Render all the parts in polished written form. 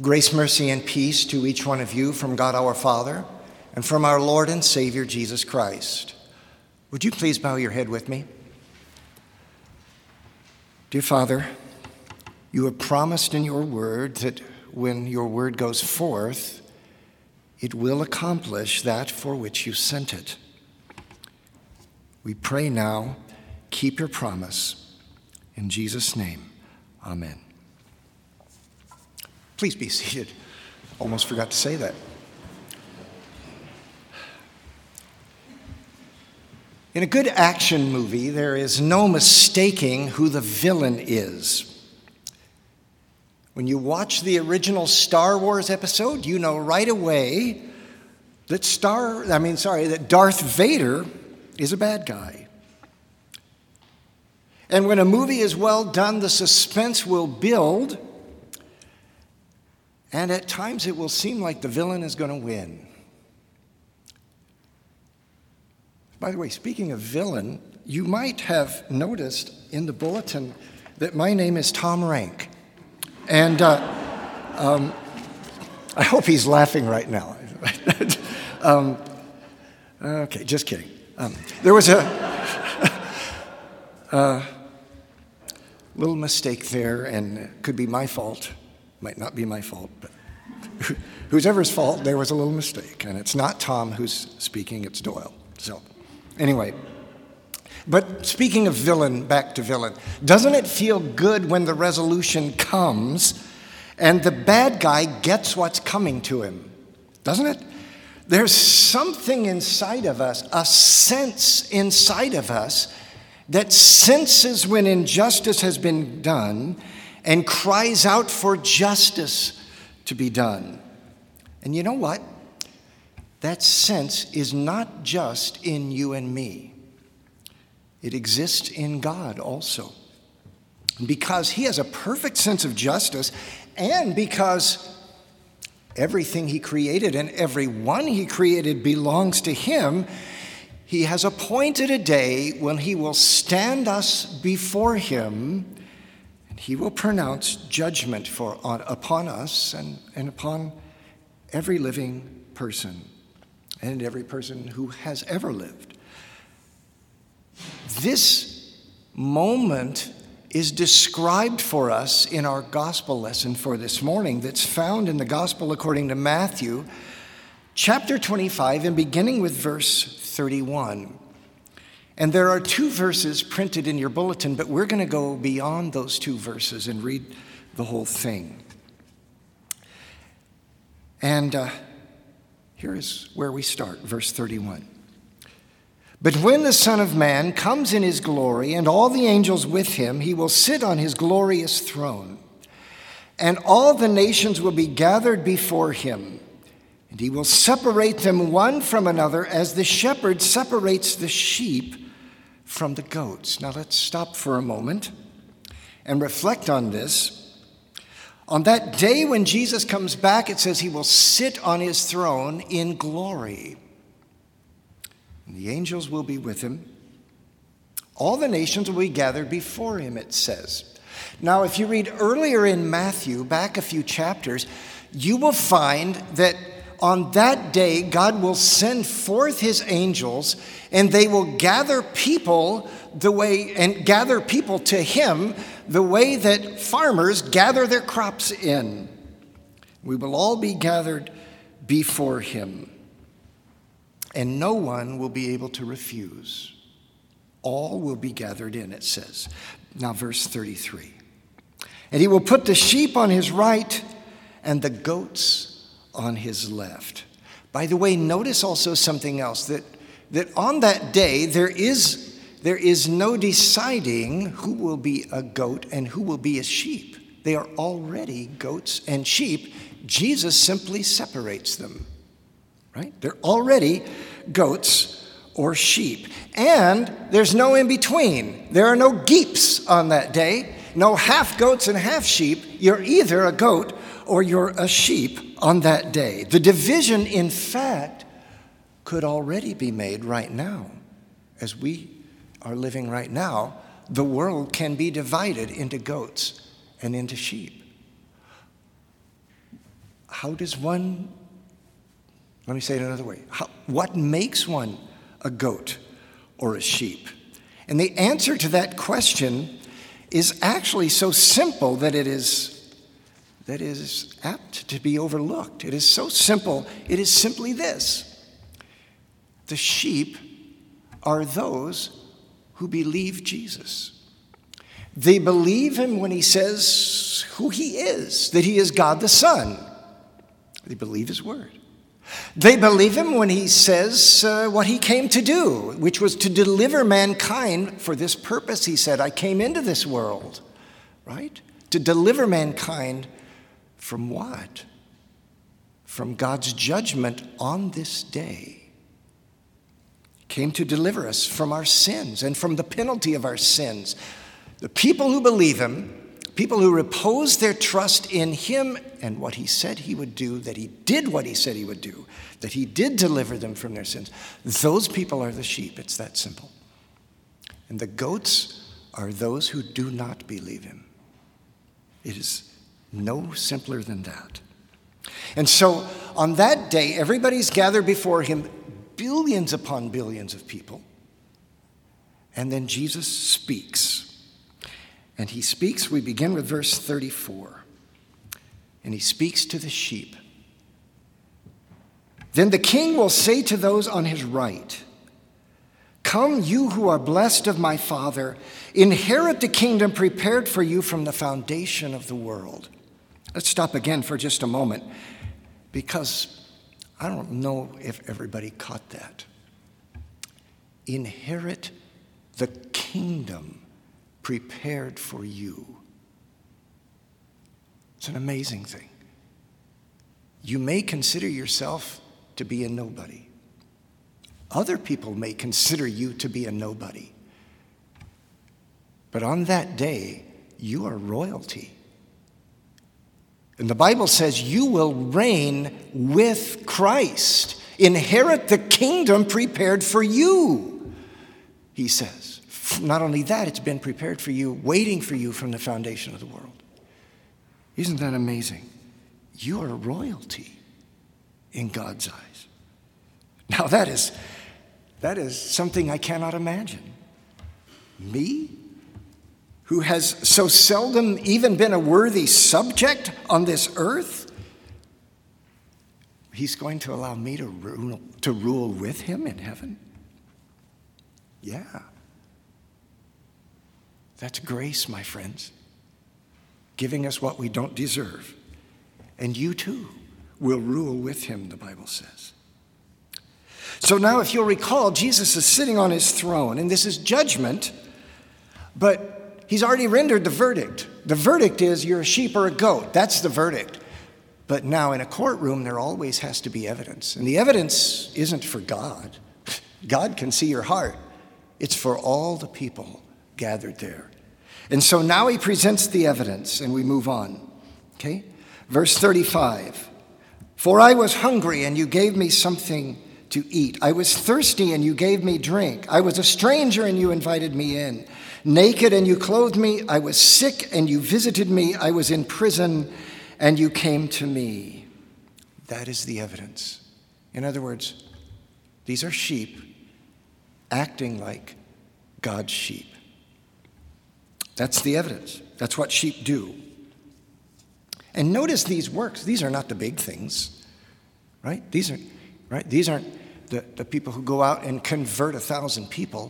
Grace, mercy, and peace to each one of you from God our Father and from our Lord and Savior Jesus Christ. Would you please bow your head with me? Dear Father, you have promised in your word that when your word goes forth, it will accomplish that for which you sent it. We pray now, keep your promise. In Jesus' name, amen. Please be seated. Almost forgot to say that. In a good action movie, there is no mistaking who the villain is. When you watch the original Star Wars episode, you know right away that Darth Vader is a bad guy. And when a movie is well done, the suspense will build, and at times it will seem like the villain is going to win. By the way, speaking of villain, you might have noticed in the bulletin that my name is Tom Rank. And I hope he's laughing right now. Okay, just kidding. There was a little mistake there, and it could be my fault. Might not be my fault, but whoever's fault, there was a little mistake. And it's not Tom who's speaking, it's Doyle. So anyway, but speaking of villain, back to villain, doesn't it feel good when the resolution comes and the bad guy gets what's coming to him? Doesn't it? There's something inside of us, a sense inside of us that senses when injustice has been done and cries out for justice to be done. And you know what? That sense is not just in you and me. It exists in God also. Because he has a perfect sense of justice, and because everything he created and everyone he created belongs to him, he has appointed a day when he will stand us before him, and he will pronounce judgment upon us and upon every living person and every person who has ever lived. This moment is described for us in our gospel lesson for this morning that's found in the gospel according to Matthew, chapter 25, and beginning with verse 31. And there are two verses printed in your bulletin, but we're going to go beyond those two verses and read the whole thing. And here is where we start, verse 31. But when the Son of Man comes in his glory and all the angels with him, he will sit on his glorious throne. And all the nations will be gathered before him. And he will separate them one from another as the shepherd separates the sheep from the goats. Now let's stop for a moment and reflect on this. On that day when Jesus comes back, it says he will sit on his throne in glory. And the angels will be with him. All the nations will be gathered before him, it says. Now, if you read earlier in Matthew, back a few chapters, you will find that on that day, God will send forth his angels, and they will gather people to him the way that farmers gather their crops in. We will all be gathered before him. And no one will be able to refuse. All will be gathered in, it says. Now, verse 33. And he will put the sheep on his right and the goats on his left. By the way, notice also something else, that on that day there is no deciding who will be a goat and who will be a sheep. They are already goats and sheep. Jesus simply separates them. Right? They're already goats or sheep. And there's no in between. There are no geeps on that day. No half goats and half sheep. You're either a goat or you're a sheep on that day. The division, in fact, could already be made right now. As we are living right now, the world can be divided into goats and into sheep. how does one, let me say it another way, what makes one a goat or a sheep? And the answer to that question is actually so simple that it is apt to be overlooked. It is so simple, it is simply this. The sheep are those who believe Jesus. They believe him when he says who he is, that he is God the Son. They believe his word. They believe him when he says what he came to do, which was to deliver mankind. For this purpose, he said, I came into this world, right? To deliver mankind from what? From God's judgment on this day. He came to deliver us from our sins and from the penalty of our sins. The people who believe him, people who repose their trust in him and what he said he would do, that he did what he said he would do, that he did deliver them from their sins, those people are the sheep. It's that simple. And the goats are those who do not believe him. It is no simpler than that. And so on that day, everybody's gathered before him, billions upon billions of people. And then Jesus speaks. And he speaks, we begin with verse 34. And he speaks to the sheep. Then the king will say to those on his right, come, you who are blessed of my Father, inherit the kingdom prepared for you from the foundation of the world. Let's stop again for just a moment, because I don't know if everybody caught that. Inherit the kingdom prepared for you. It's an amazing thing. You may consider yourself to be a nobody. Other people may consider you to be a nobody. But on that day, you are royalty. And the Bible says you will reign with Christ. Inherit the kingdom prepared for you, he says. Not only that, it's been prepared for you, waiting for you from the foundation of the world. Isn't that amazing? You are royalty in God's eyes. Now that is something I cannot imagine. Me, who has so seldom even been a worthy subject on this earth, he's going to allow me to rule with him in heaven? Yeah. That's grace, my friends, giving us what we don't deserve. And you too will rule with him, the Bible says. So now, if you'll recall, Jesus is sitting on his throne, and this is judgment, but he's already rendered the verdict. The verdict is you're a sheep or a goat. That's the verdict. But now in a courtroom, there always has to be evidence. And the evidence isn't for God. God can see your heart. It's for all the people gathered there. And so now he presents the evidence, and we move on. Okay? Verse 35. For I was hungry, and you gave me something to eat. I was thirsty, and you gave me drink. I was a stranger, and you invited me in. Naked, and you clothed me. I was sick, and you visited me. I was in prison, and you came to me. That is the evidence. In other words, these are sheep acting like God's sheep. That's the evidence. That's what sheep do. And notice these works. These are not the big things, right? These aren't the people who go out and convert 1,000 people.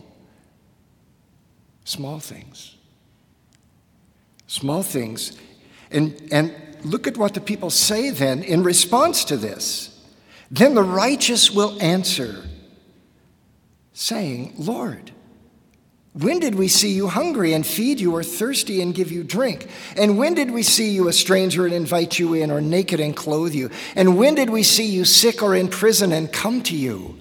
Small things. Small things. And look at what the people say then in response to this. Then the righteous will answer, saying, Lord, when did we see you hungry and feed you, or thirsty and give you drink? And when did we see you a stranger and invite you in, or naked and clothe you? And when did we see you sick or in prison and come to you?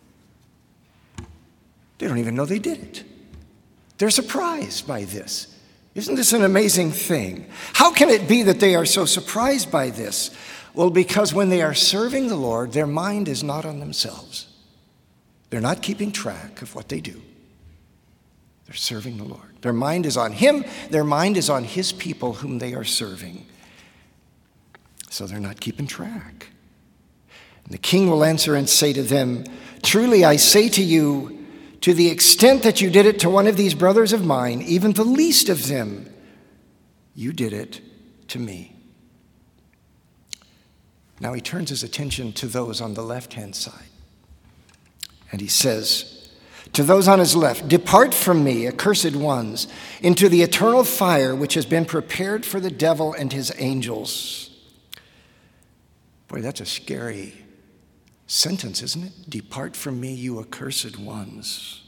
They don't even know they did it. They're surprised by this. Isn't this an amazing thing? How can it be that they are so surprised by this? Well, because when they are serving the Lord, their mind is not on themselves. They're not keeping track of what they do. They're serving the Lord. Their mind is on him. Their mind is on his people whom they are serving. So they're not keeping track. And the king will answer and say to them, "Truly I say to you, to the extent that you did it to one of these brothers of mine, even the least of them, you did it to me." Now he turns his attention to those on the left-hand side. And he says to those on his left, "Depart from me, accursed ones, into the eternal fire which has been prepared for the devil and his angels." Boy, that's a scary sentence, isn't it? Depart from me, you accursed ones.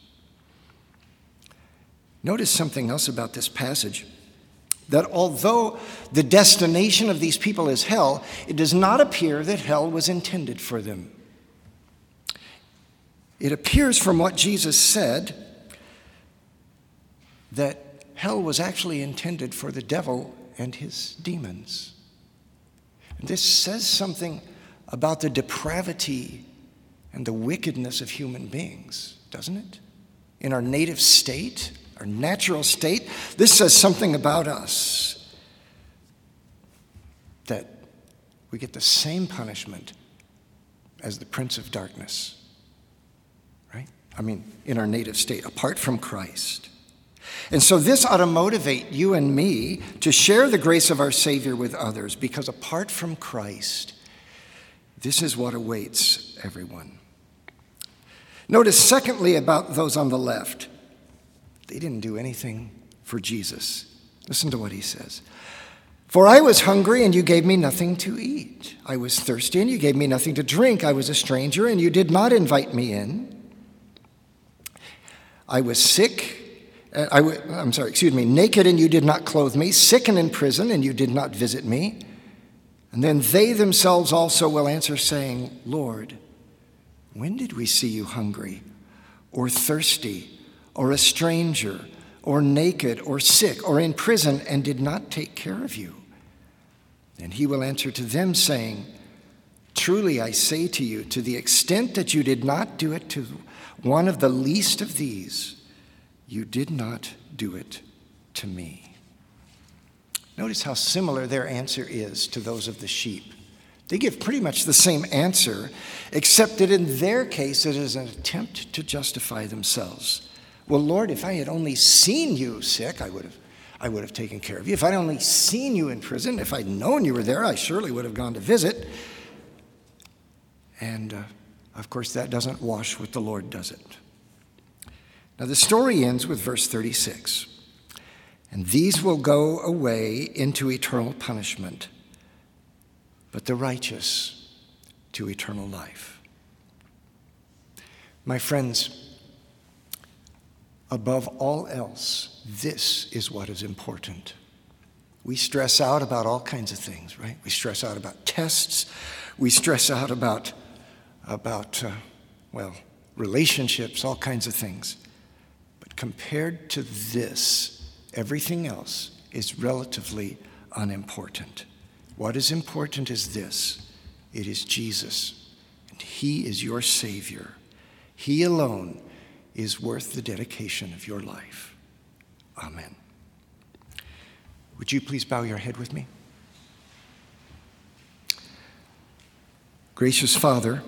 Notice something else about this passage. That although the destination of these people is hell, it does not appear that hell was intended for them. It appears from what Jesus said that hell was actually intended for the devil and his demons. And this says something about the depravity and the wickedness of human beings, doesn't it? In our native state, our natural state, this says something about us, that we get the same punishment as the prince of darkness, right? I mean, in our native state, apart from Christ. And so this ought to motivate you and me to share the grace of our Savior with others, because apart from Christ, this is what awaits everyone. Notice, secondly, about those on the left. They didn't do anything for Jesus. Listen to what he says. "For I was hungry, and you gave me nothing to eat. I was thirsty, and you gave me nothing to drink. I was a stranger, and you did not invite me in. I was naked, and you did not clothe me, sick and in prison, and you did not visit me." And then they themselves also will answer, saying, "Lord, when did we see you hungry, or thirsty, or a stranger, or naked, or sick, or in prison, and did not take care of you?" And he will answer to them, saying, "Truly I say to you, to the extent that you did not do it to one of the least of these, you did not do it to me." Notice how similar their answer is to those of the sheep. They give pretty much the same answer, except that in their case it is an attempt to justify themselves. "Well, Lord, if I had only seen you sick, I would have taken care of you. If I'd only seen you in prison, if I'd known you were there, I surely would have gone to visit." And, of course, that doesn't wash with the Lord, does it? Now, the story ends with verse 36. "And these will go away into eternal punishment, but the righteous to eternal life." My friends, above all else, this is what is important. We stress out about all kinds of things, right? We stress out about tests. We stress out about relationships, all kinds of things. But compared to this, everything else is relatively unimportant. What is important is this: it is Jesus, and he is your Savior. He alone is worth the dedication of your life. Amen. Would you please bow your head with me? Gracious Father,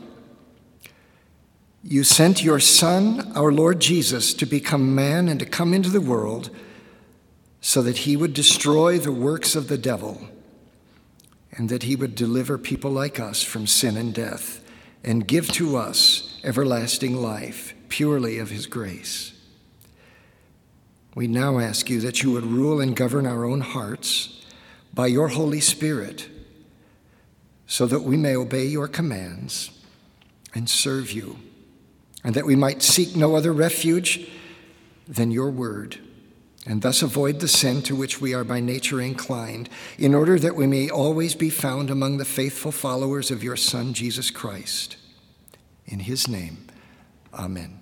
you sent your Son, our Lord Jesus, to become man and to come into the world so that he would destroy the works of the devil and that he would deliver people like us from sin and death and give to us everlasting life, purely of his grace. We now ask you that you would rule and govern our own hearts by your Holy Spirit, so that we may obey your commands and serve you, and that we might seek no other refuge than your word, and thus avoid the sin to which we are by nature inclined, in order that we may always be found among the faithful followers of your Son, Jesus Christ. In his name, amen.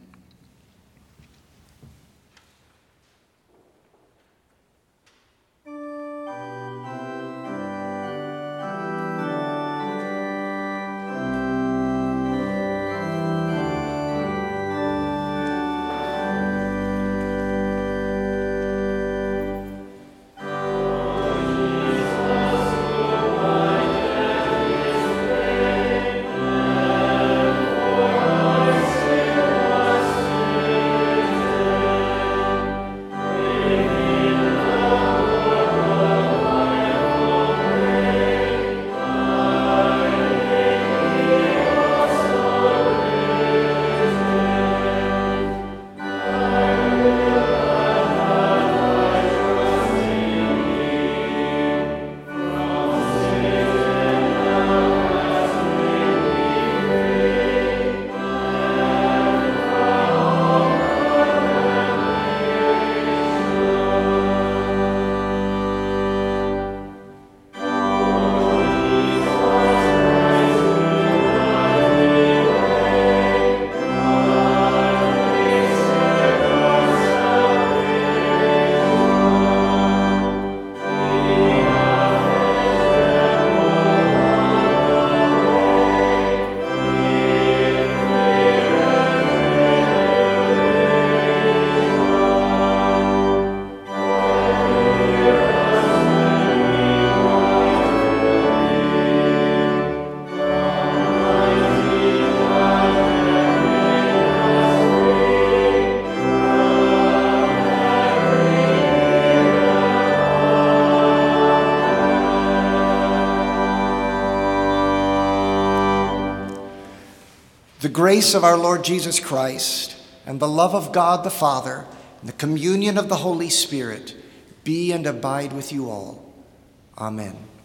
grace of our Lord Jesus Christ and the love of God the Father and the communion of the Holy Spirit be and abide with you all. Amen.